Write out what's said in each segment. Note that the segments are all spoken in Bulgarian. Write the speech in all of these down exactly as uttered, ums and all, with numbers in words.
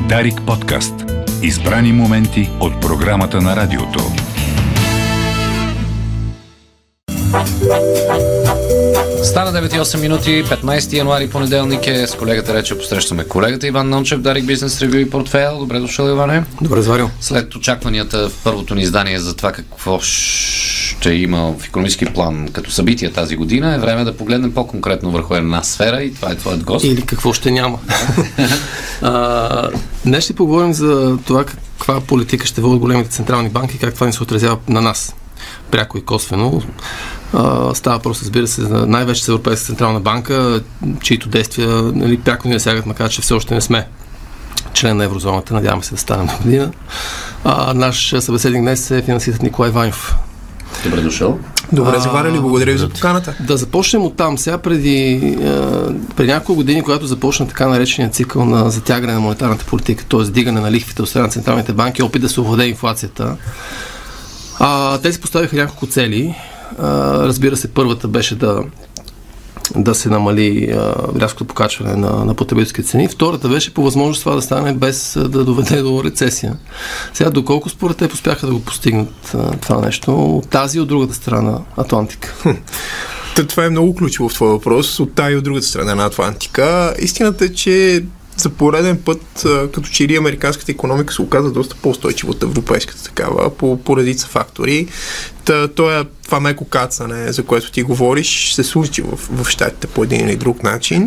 Дарик подкаст. Избрани моменти от програмата на радиото. Стана девет и осем минути, петнайсети януари, понеделник е. С колегата рече посрещаме колегата Иван Нончев, Дарик Бизнес Ревю и Портфейл. Добре дошъл, Иване. Добре заварил. След очакванията в първото ни издание за това какво ще има в икономически план като събития тази година, е време да погледнем по-конкретно върху една сфера и това е твоят гост. Или какво ще няма. а, днес ще поговорим за това каква политика ще водят големите централни банки и как това ни се отразява на нас. Пряко и косвено. Uh, става въпрос, разбира се, най-вече с Европейска централна банка, чието действия, нали, пряко ни засягат, макар че все още не сме член на еврозоната. Надяваме се да станем на година. Uh, наш събеседник днес е финансистът Николай Ванев. Добре дошъл. Добре заварили, благодаря ви за поканата. Да започнем от там. Сега преди, uh, преди няколко години, когато започна така наречения цикъл на затягане на монетарната политика, т.е. дигане на лихвите от страна на централните банки, опит да се овладее инфлацията, uh, те си поставиха няколко цели. Uh, разбира се, първата беше да, да се намали uh, рязкото покачване на, на потребителски цени. Втората беше по възможност това да стане без uh, да доведе до рецесия. Сега, доколко според те успяха да го постигнат uh, това нещо от тази и от другата страна Атлантика? Това е много ключово в твой въпрос, от тази и от другата страна на Атлантика. Истината е, че за пореден път, като че ли американската икономика се оказа доста по-устойчива от европейската такава, по, по редица фактори. Та, това, това меко кацане, за което ти говориш, се случи в, в щатите по един или друг начин.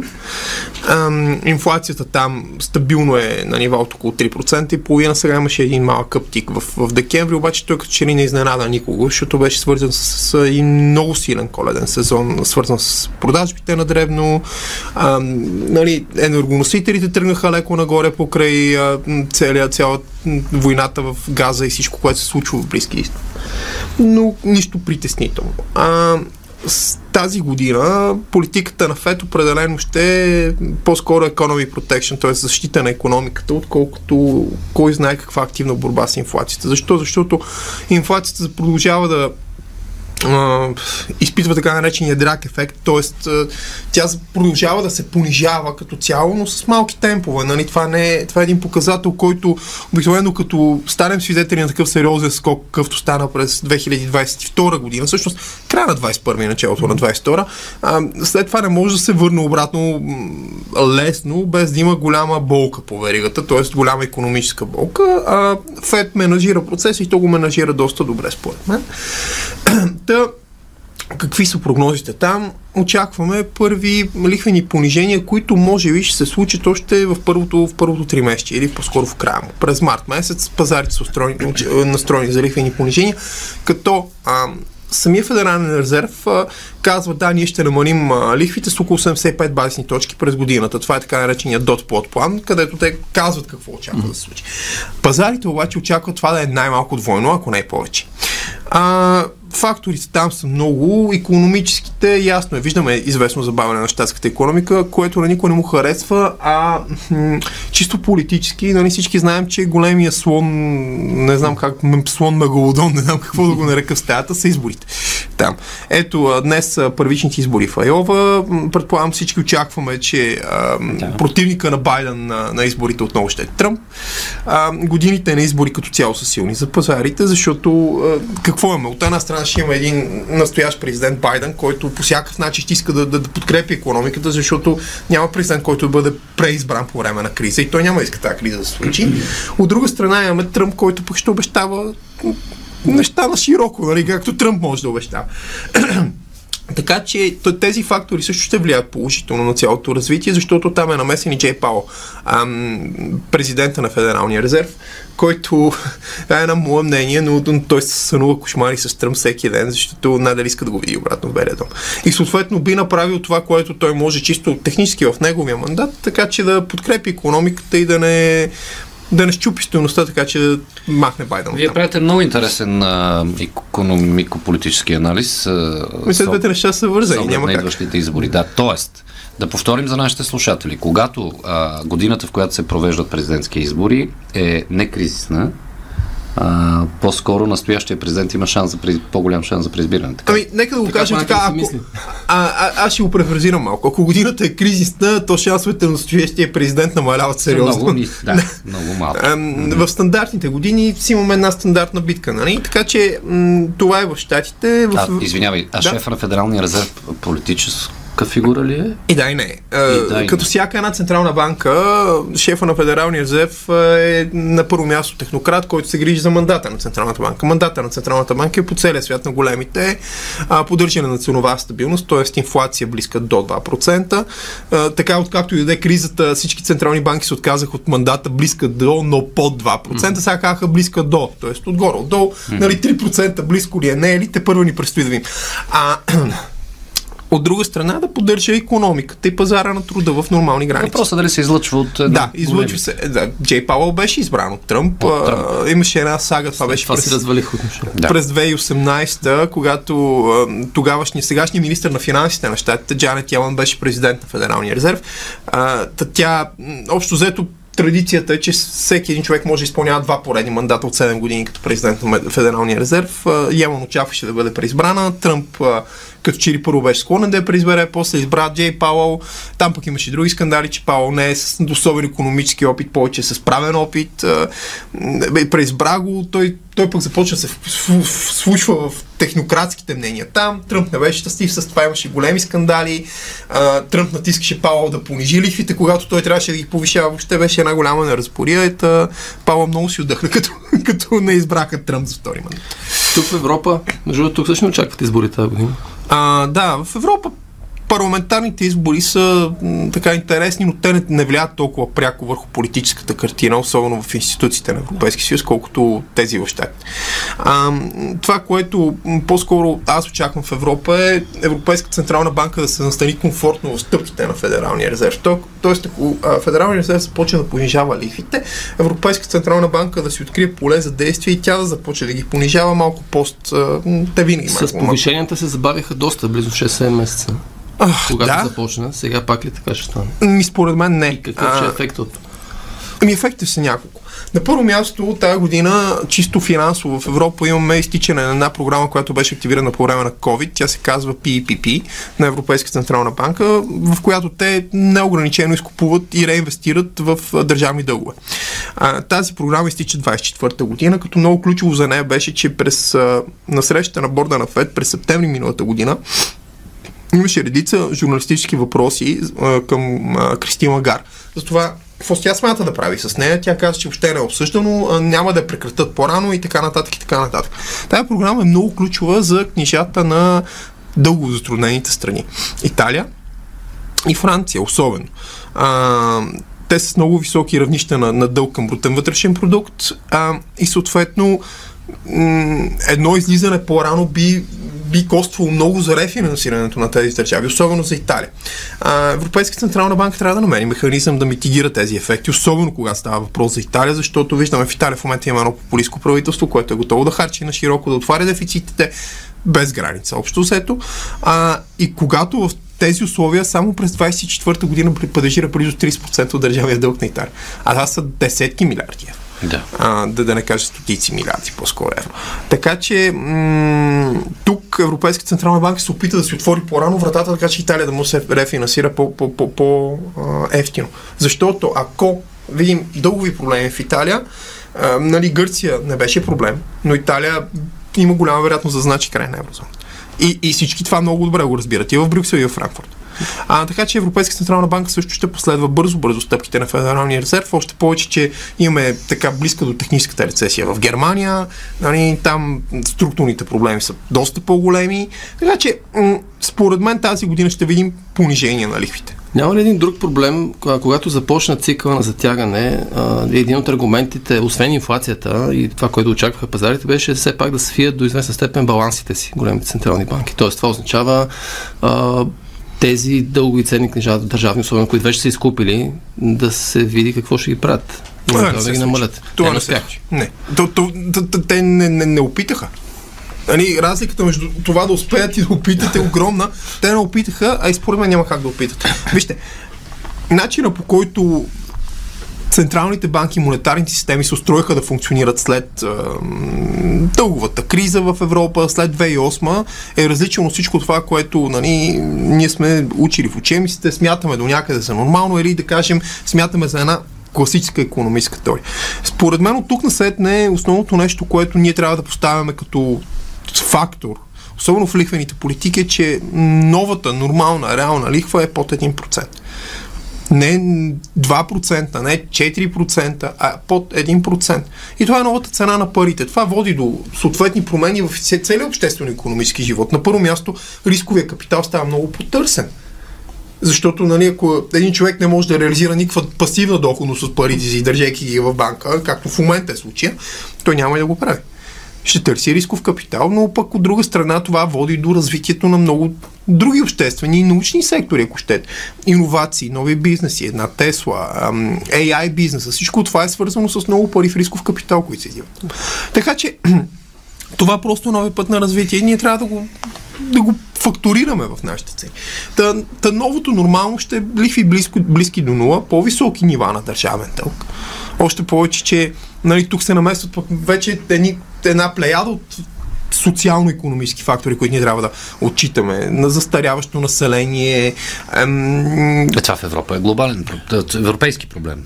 Ам, инфлацията там стабилно е на нива от около три процента и половина. Сега имаше един малък къптик в, в декември, обаче той като че ли не изненада никого, защото беше свързан с, с един много силен коледен сезон, свързан с продажбите на дребно. Ам, нали, енергоносителите тръгнаха леко нагоре покрай а, целия, цялата войната в Газа и всичко, което се случва в Близкия изток. Но нищо притеснително. А, с тази година политиката на ФЕД определено ще е по-скоро economy protection, т.е. защита на икономиката, отколкото кой знае каква активна борба с инфлацията. Защо? Защото инфлацията продължава да Uh, изпитва така наречения драк ефект, т.е. Uh, тя продължава да се понижава като цяло, но с малки темпове. Нали? Това, не е, това е един показател, който обикновено като станем свидетели на такъв сериозен скок, какъвто стана през две хиляди двадесет и втора година, всъщност края на двадесет и първа и началото на двадесет и втора, uh, след това не може да се върне обратно лесно, без да има голяма болка по веригата, т.е. голяма икономическа болка. Uh, ФЕД менажира процеса и то го менажира доста добре според мен. Та, какви са прогнозите там? Очакваме първи лихвени понижения, които може би ще се случат още в първото, в първото тримесечие или по-скоро в края му. През март месец пазарите са настроени за лихвени понижения, като а, самия Федерален резерв а, казва, да, ние ще намалим а, лихвите с около седемдесет и пет базисни точки през годината. Това е така наречения dot-plot план, където те казват какво очакват mm-hmm. да се случи. Пазарите обаче очакват това да е най-малко двойно, ако не е повече. А, факторите там са много, икономическите, ясно е, виждаме известно забавяне на щатската икономика, което на никой не му харесва, а м- чисто политически, нали всички знаем, че големия слон, не знам как, слон мегалодон, не знам какво да го нарека в стаята, са изборите там. Ето, днес са първичните избори в Айова, предполагам всички очакваме, че а, да. противника на Байден на, на изборите отново ще е Тръмп. А, годините на избори като цяло са силни за пазарите, защото а, какво имаме? От една страна ще има един настоящ президент Байден, който по всякакъв начин ще иска да, да, да подкрепи икономиката, защото няма президент, който да бъде преизбран по време на криза и той няма да иска тази криза да се случи. От друга страна имаме Тръмп, който пък ще обещава неща на широко, нали, както Тръмп може да обещава. Така че тези фактори също ще влияят положително на цялото развитие, защото там е намесен и Джей Пауъл, президента на Федералния резерв, който е на мое мнение, но той се сънува кошмари с Тръмп всеки ден, защото надали иска да го види обратно в Белия дом. И съответно би направил това, което той може чисто технически в неговия мандат, така че да подкрепи икономиката и да не да не щупи стойността, така че да махне Байден. Вие правите много интересен а, икономико-политически анализ. Мисля, двете неща са вързани, няма на как. идващите избори. Да, тоест, да повторим за нашите слушатели. Когато а, годината, в която се провеждат президентски избори, е не кризисна, а, по-скоро настоящия президент има шанс за, по-голям шанс за преизбиране. Така. Ами, нека да го така, кажем така, ако, а, а, аз ще го префразирам малко. Ако годината е кризисна, то шансовете на настоящия президент намаляват сериозно. Много, да, много малко. А, в стандартните години си имаме една стандартна битка, нали? Така че м- това е в щатите. В... А, извинявай, а да. Шефа на Федералния резерв политическа фигура ли е? И да, и не. И да, и Като не. всяка една централна банка, шефа на Федералния резерв е на първо място технократ, който се грижи за мандата на Централната банка. Мандата на Централната банка е по целия свят на големите, поддържане на ценова стабилност, т.е. инфлация близка до два процента. Така, откакто и даде кризата, всички централни банки се отказаха от мандата близка до, но под два процента. Mm-hmm. Сега казаха близка до, т.е. отгоре, отдолу. Mm-hmm. Нали, три процента близко ли е, не е ли, те първо ни предстои да видим. А от друга страна да поддържа икономиката и пазара на труда в нормални граници. Въпросът дали се излъчва от... Да, излъчва се. Да, Джей Пауъл беше избран от Тръмп. От Тръмп. А, имаше една сага, това беше това през, си развалих отношение. Да. през две хиляди и осемнадесета, когато а, тогавашният сегашният министър на финансите на щатите, Джанет Йелън, беше президент на Федералния резерв. А, тя, общо взето, традицията е, че всеки един човек може да изпълнява два поредни мандата от седем години като президент на Федералния резерв. Йелън очакваше да бъде преизбрана. Тръмп като че ли първо беше склонен да я преизбере, после избра Джей Пауъл. Там пък имаше други скандали, че Пауъл не е с особен икономически опит, повече с правен опит. Преизбра го, той, той пък започна да се случва в технократските мнения там. Тръмп не беше щастлив с това, имаше големи скандали. Тръмп натискаше Пауъл да понижи лихвите, когато той трябваше да ги повишава. Въобще беше една голяма неразбория. Пауъл много си отдъхна, като, като не избраха Тръмп за втори мандат. Тук в Европа, между другото, тук също не очакват избори тази година. А, да, в Европа парламентарните избори са м, така интересни, но те не, не влияят толкова пряко върху политическата картина, особено в институциите на Европейския съюз, колкото тези в щатите. Това, което м, по-скоро аз очаквам в Европа е Европейска централна банка да се настани комфортно в стъпките на Федералния резерв. То, тоест, ако а, Федералния резерв започне да понижава лихвите, Европейска централна банка да си открие поле за действие и тя да започне да ги понижава малко пост. А, те винаги С повишенията се забавиха доста, близо шест-седем месеца. Ах, когато да? започна, сега пак ли така ще стане? Ми според мен не. И какъв ще е ефектът? Ами ефектите са няколко. На първо място, тази година, чисто финансово в Европа имаме изтичане на една програма, която беше активирана по време на COVID. Тя се казва Пи И Пи Пи на Европейска централна банка, в която те неограничено изкупуват и реинвестират в държавни дългове. А, тази програма изтича двадесет и четвърта година, като много ключово за нея беше, че през на срещата на борда на ФЕД през септември миналата година имаше редица журналистически въпроси а, към а, Кристин Лагар. Затова какво тя смята да прави с нея? Тя каза, че въобще не е обсъждано, а, няма да я прекратят по-рано и така нататък и така нататък. Тая програма е много ключова за книжата на дълго затруднените страни. Италия и Франция особено. А, те са с много високи равнища на, на дълг към брутен вътрешен продукт а, и съответно м- едно излизане по-рано би би коствало много за рефинансирането на тези държави, особено за Италия. А, Европейска централна банка трябва да намери механизъм да митигира тези ефекти, особено когато става въпрос за Италия, защото виждаме в Италия в момента има едно популистко правителство, което е готово да харчи на широко, да отваря дефицитите без граница, общо взето. А, и когато в тези условия само през двадесет и четвърта година падежира близо тридесет процента от държавния дълг на Италия. А това са десетки милиарди евро. Да. А, да, да не кажа стотици милиарди по-скоро евро. Така че м- тук Европейска централна банка се опита да си отвори по-рано вратата, така че Италия да му се рефинансира по-ефтино. Защото ако видим дългови проблеми в Италия, а, нали, Гърция не беше проблем, но Италия има голяма вероятност да значи край на еврозоната. И, и всички това много добре го разбират. И в Брюксел, и в Франкфурт. А, така че Европейска централна банка също ще последва бързо-бързо стъпките на Федералния резерв. Още повече, че имаме така близка до техническата рецесия в Германия. Нали, там структурните проблеми са доста по-големи. Така че, м- според мен тази година ще видим понижение на лихвите. Няма ли един друг проблем, когато започна цикъла на затягане, един от аргументите, освен инфлацията и това, което очакваха пазарите, беше все пак да свият до известна степен балансите си, големите централни банки. Тоест, това означава а, тези дългови ценни книжа, държавни, особено, които вече са изкупили, да се види какво ще ги правят. Това да, да ги намалят. Това не се случи. Не. То, то, то, то, те не, не, не опитаха. Ани, разликата между това да успеят и да опитат е огромна. Те не опитаха, а и според мен няма как да опитат. Вижте, начина по който централните банки, монетарните системи се устроиха да функционират след а, дълговата криза в Европа, след две хиляди и осма, е различно от всичко това, което, нали, ние сме учили в учебниците, смятаме до някъде за нормално или да кажем, смятаме за една класическа икономическа теория. Според мен от тук насетне е основното нещо, което ние трябва да поставяме като фактор, особено в лихвените политики, е, че новата, нормална, реална лихва е под един процент. Не два процента, не четири процента, а под един процент. И това е новата цена на парите. Това води до съответни промени в целия обществено-икономически живот. На първо място, рисковия капитал става много потърсен. Защото, нали, ако един човек не може да реализира никаква пасивна доходност от парите си, държейки ги в банка, както в момента е случая, той няма и да го прави. Ще търси рисков капитал, но пък от друга страна това води до развитието на много други обществени и научни сектори, ако щете. Иновации, нови бизнеси, една Тесла, ей ай бизнеса, всичко това е свързано с много пари в рисков капитал, които се изливат. Така че това просто е нови път на развитие и ние трябва да го, да го фактурираме в нашите цели. Та, та новото нормално ще е лихви близко, близки до нула, по-високи нива на държавен дълг. Още повече, че, нали, тук се наместват пък вече едни, една плеяда от социално-икономически фактори, които ние трябва да отчитаме. На застаряващо население. Ем... Това в Европа е глобален, европейски проблем.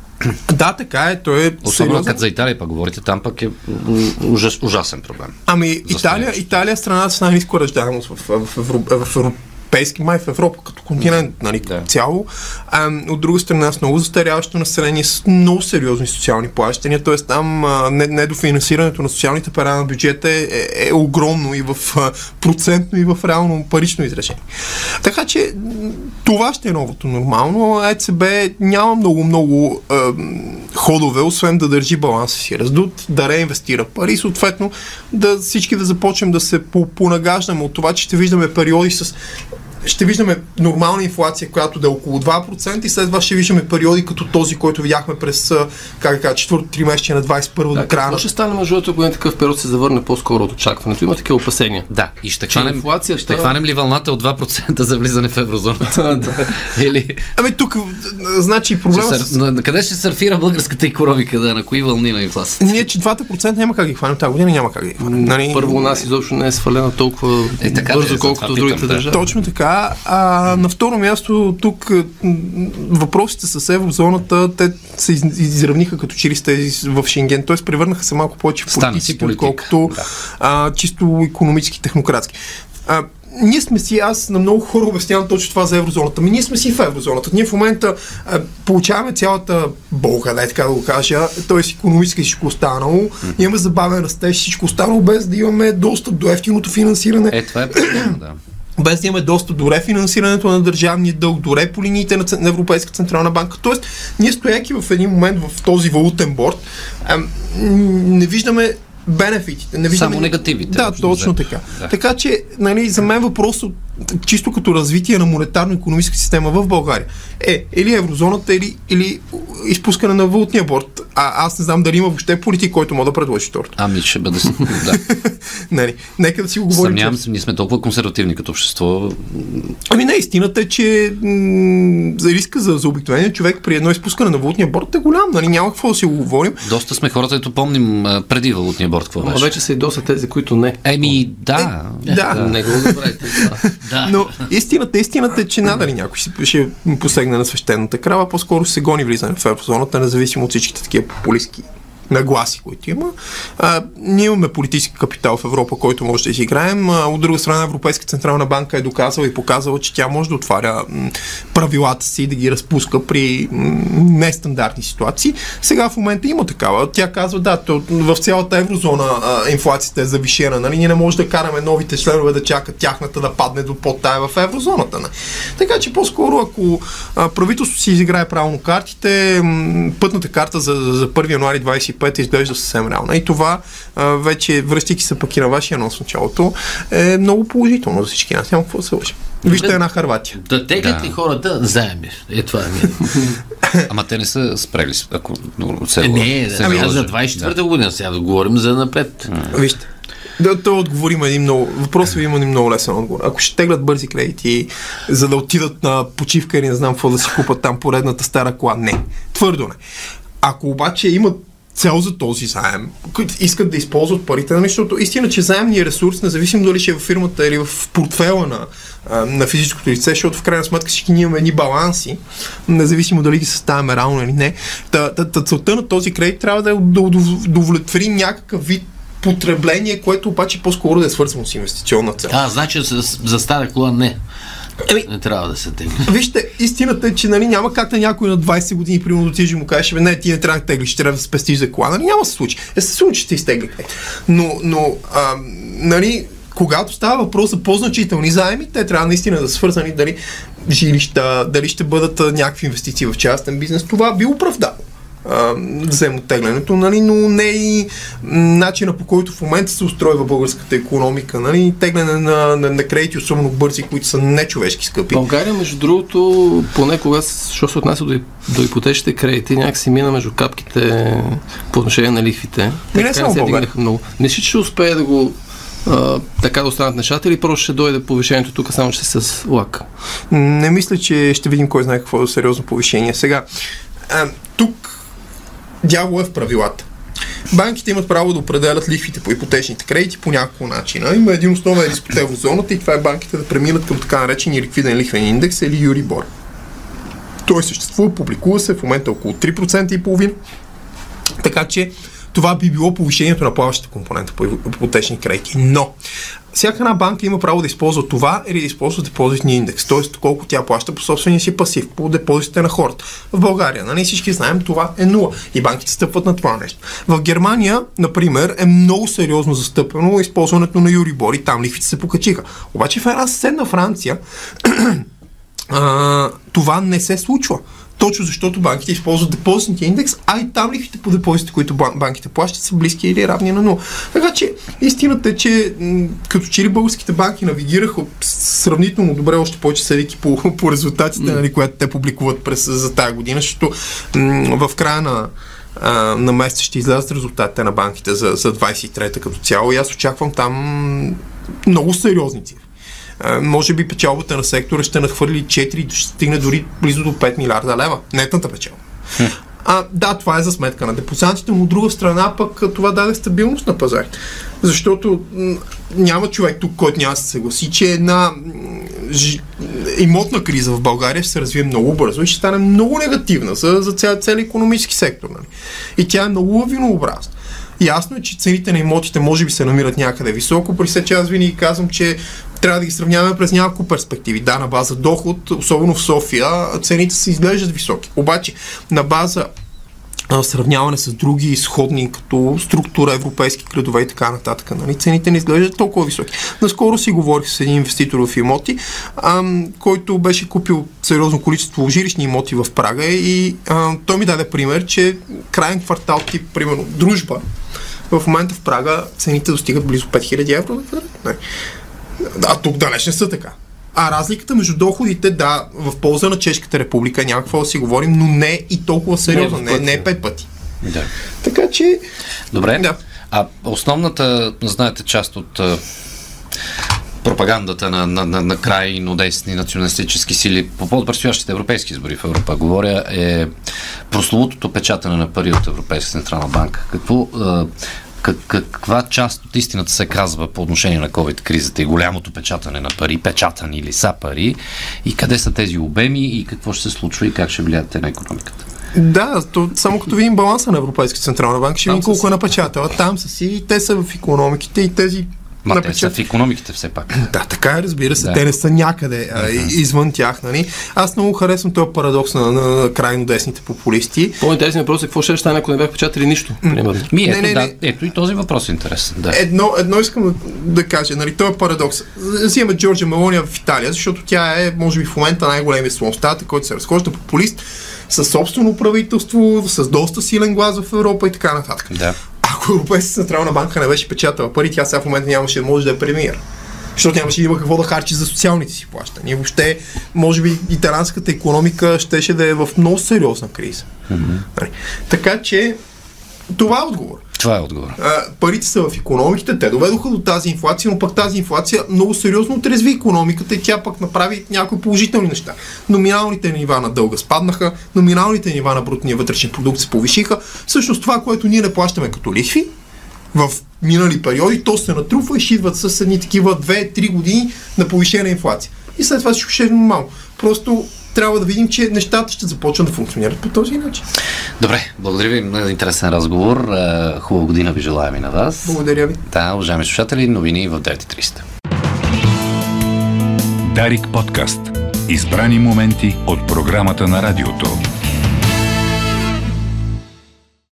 Да, така е. Той е особено като за Италия пък говорите, там пък е ужас, ужасен проблем. Ами Италия, Италия е страната с най-ниско раждаемост в, в, в, в, в европейски, май в Европа като континент, нали, да. Цяло. А, от друга страна с много застаряващо население, с много сериозни социални плащания, т.е. там недофинансирането на социалните пера на бюджета е, е, е огромно и в а, процентно и в реално парично изражение. Така че това ще е новото нормално. ЕЦБ няма много-много е, ходове, освен да държи баланса си раздут, да реинвестира пари, съответно да всички да започнем да се понагаждаме от това, че ще виждаме периоди с ще виждаме нормална инфлация, която да е около два процента и след това ще виждаме периоди като този, който видяхме през как кажа, четвърто тримесечие на двадесет и първо да, до края. Какво ще стане между другото, ако такъв период се завърне по-скоро от очакването? Има такива опасения. Да, и ще хванем, инфлация, ще хванем ли вълната от два процента за влизане в еврозоната? Или... Ами тук, значи проблема сър... с... Къде ще сърфира българската икономика, да, на кои вълни на инфлацията? Ние, че двата процента няма как ги хванем тази година, няма как ги хванем. Нали... Първо у нас изобщо не е свалена толкова е, така, бързо, колкото в другите държави. Точно така. А на второ място, тук въпросите с еврозоната, те се изравниха като че ли сте в Шенген, т.е. превърнаха се малко повече в политиците, отколкото да. а, чисто икономически, технократски. А, ние сме си, аз на много хора обяснявам точно това за еврозоната. Ми ние сме си в еврозоната. Ние в момента а, получаваме цялата болка, дай така да го кажа, т.е. икономически всичко останало. Mm-hmm. Имаме забавен растеж, всичко останало, без да имаме достъп до ефтиното финансиране. Е, това е проблем, да. Без да имаме достъп до рефинансирането на държавния дълг, до репо линиите на, на Европейска централна банка. Тоест, ние стояки в един момент в този валутен борд, не виждаме бенефитите. Не виждаме... Само негативите. Да, точно така. Да. Така че, нали, за мен въпросът, чисто като развитие на монетарно-икономическа система в България, е или еврозоната, или, или изпускане на валутния борд. А аз не знам дали има въобще политик, който може да предложи второто. Ами ще бъде... да. Нали, нека да си го говорим. Съмнявам се, ние сме толкова консервативни като общество. Ами не, истината е, че м- за риска за, за обикновения човек при едно изпускане на валутния борд е голям. Нали, няма какво да си го говорим. Доста сме хората, ето помним преди валутния борд какво беше. Но вече са и доста тези, които не. Еми, да. Е, да. да. Не го забравяйте. Да. Но истината, истината е, че надали някой ще посегне на свещената крава, по-скоро се гони влизане в еврозоната, независимо от всичките такива популистки нагласи, които има. А, ние имаме политически капитал в Европа, който може да изиграем. А, от друга страна, Европейска централна банка е доказала и показала, че тя може да отваря м, правилата си и да ги разпуска при м, нестандартни ситуации. Сега в момента има такава. Тя казва, да, то, в цялата еврозона а, инфлацията е завишена. Нали? Ние не може да караме новите членове да чакат тяхната да падне до под тая в еврозоната. Не? Така че по-скоро, ако а, правителството си изиграе правилно картите, м, пътната карта за, за първи януари двадесет и пета изглежда съвсем реално. И това а, вече, връщайки се пък и на вашия анонс в началото, е много положително за всички нас. Няма какво да се лъжи. Вижте една Хърватия. Да теглят ли да. хората заеми? Е, това е. Ама те не са спрели. Ако се е, не, да, ами, за двадесет и четвърта година сега да говорим за напред. Вижте. Да, то отговорим един много... Въпросът ви има един много лесен отговор. Ако ще теглят бързи кредити, за да отидат на почивка или не знам какво да си купат там поредната стара кола, не. Твърдо не. Ако обаче имат цел за този заем, които искат да използват парите, защото истина, че заемният ресурс, независимо дали ще е в фирмата или в портфела на, на физическото лице, защото в крайна сметка всички ние имаме едни баланси, независимо дали ги съставяме реално или не. Та, та, та целта на този кредит трябва да, да удовлетвори някакъв вид потребление, което обаче по-скоро да е свързано с инвестиционна цел. А, значи за, за стара кола не. Еми, не трябва да се тегли. Вижте, истината е, че нали, няма как на някой на двайсет години, примерно, да отидеш и му кажеш, не, ти не трябва да теглиш, трябва да спестиш за кола. Нали, няма да се случи. Естествено, че ще изтеглите. Но, но а, нали, когато става въпрос за по-значителни заеми, те трябва наистина да са свързани дали жилища, дали ще бъдат някакви инвестиции в частен бизнес. Това би оправдало взаимотеглянето, нали, но не и начина, по който в момента се устройва българската икономика, нали, тегляне на, на, на кредити, особено бързи, които са нечовешки скъпи. България, между другото, поне кога, що се отнася до, до ипотечните кредити, някакси мина между капките по отношение на лихвите. Не, не само България. Много. Не си, че ще успее да го а, така да останат нещата или просто ще дойде повишението тук, само че с лак? Не мисля, че ще видим кой знае какво сериозно повишение. Сега, а, тук дявол е в правилата. Банките имат право да определят лихвите по ипотечните кредити по няколко начина. Има един основен риск от еврозоната и това е банките да преминат към така наречения ликвиден лихвен индекс или Юрибор. Той съществува, публикува се в момента около три процента и половина. Така че това би било повишението на плаващата компонента по ипотечни кредити. Но всяка една банка има право да използва това или да използва депозитния индекс, т.е. колко тя плаща по собствения си пасив, по депозитите на хората. В България, нали, всички знаем, това е нула и банките стъпват на това нещо. В Германия, например, е много сериозно застъпено използването на Юрибор и там лихвите се покачиха. Обаче в една съседна Франция а, това не се случва. Точно защото банките използват депозитния индекс, а и там лихвите по депозитите, които банките плащат, са близки или равни на нула. Така че истината е, че м- като че ли българските банки навигираха сравнително добре, още повече съдейки по, по резултатите, mm. нали, които те публикуват през, за тази година, защото м- в края на а, на месеца ще излязат резултатите на банките за, за двайсет и трета като цяло и аз очаквам там много сериозни цифри. Може би печалбата на сектора ще надхвърли четири, ще стигне дори близо до пет милиарда лева. Нетната печалба. А, да, това е за сметка на депозантите, но от друга страна пък това даде стабилност на пазар. Защото м- няма човек тук, който няма да се съгласи, че една ж- имотна криза в България ще се развие много бързо и ще стане много негативна за, за цял, цял икономически сектор. Нали? И тя е много лавинообразна. Ясно е, че цените на имотите може би се намират някъде високо, при все че аз винаги казвам, че трябва да ги сравняваме през няколко перспективи. Да, на база доход, особено в София, цените се изглеждат високи. Обаче, на база а, сравняване с други сходни, като структура, европейски градове и така нататък, нали, цените не изглеждат толкова високи. Наскоро си говорих с един инвеститор в имоти, а, който беше купил сериозно количество жилищни имоти в Прага и а, той ми даде пример, че крайен квартал тип, примерно, Дружба, в момента в Прага цените достигат близо пет хиляди евро. Не. А тук далеч не са така. А разликата между доходите, да, в полза на Чешката република няма какво да си говорим, но не и толкова сериозно, не, не е пет пъти. Да. Така че... Добре, да. А основната, знаете, част от uh, пропагандата на, на, на, на крайно десни националистически сили по повод предстоящите европейски избори в Европа, говоря, е прословутото печатане на пари от Европейска централна банка. Какво... Uh, Как, каква част от истината се казва по отношение на COVID-кризата и голямото печатане на пари, печатани или са пари, и къде са тези обеми и какво ще се случва и как ще влияят те на икономиката? Да, то, само като видим баланса на Европейска централна банка, ще видим колко е напечатала. Там са си, те са в икономиките и тези... Ма напечат... те са в икономиките все пак. Да, така е, разбира се. Да. Те не са някъде а, uh-huh. извън тях. Нали? Аз много харесвам този парадокс на, на крайно десните популисти. По-интересен въпрос е какво ще стане, ако не бях печатали нищо. Примерно. Ми, ето, не, не, да, не. ето и този въпрос е интересен. Да. Едно, едно искам да, да кажа. Нали, този парадокс. Взимаме Джорджа Мелония в Италия, защото тя е, може би, в момента най-големият слон в стаята, който се разхожда популист, със собствено правителство, с доста силен глас в Европа и така нататък. Да. Ако Европейската централна банка не беше печатала пари, тя сега в момента нямаше да може да е премиер. Защото нямаше да има какво да харчи за социалните си плащания. Въобще, може би, италианската икономика щеше да е в много сериозна криза. Mm-hmm. Така че, Това е отговор. Това е отговор. А, парите са в икономиките, те доведоха до тази инфлация, но пък тази инфлация много сериозно отрезви икономиката и тя пък направи някои положителни неща. Номиналните нива на дълга спаднаха, номиналните нива на брутния вътрешен продукт се повишиха. Всъщност това, което ние не плащаме като лихви, в минали периоди, то се натрупва и ще идват с едни такива две-три години на повишена инфлация. И след това всичко ще е нормално. Просто трябва да видим, че нещата ще започнат да функционират по този начин. Добре, благодаря ви. Много интересен разговор. Хубава година ви желаем и на вас. Благодаря ви. Да, уважаеми слушатели, новини в девет и трийсет. Дарик подкаст. Избрани моменти от програмата на радиото.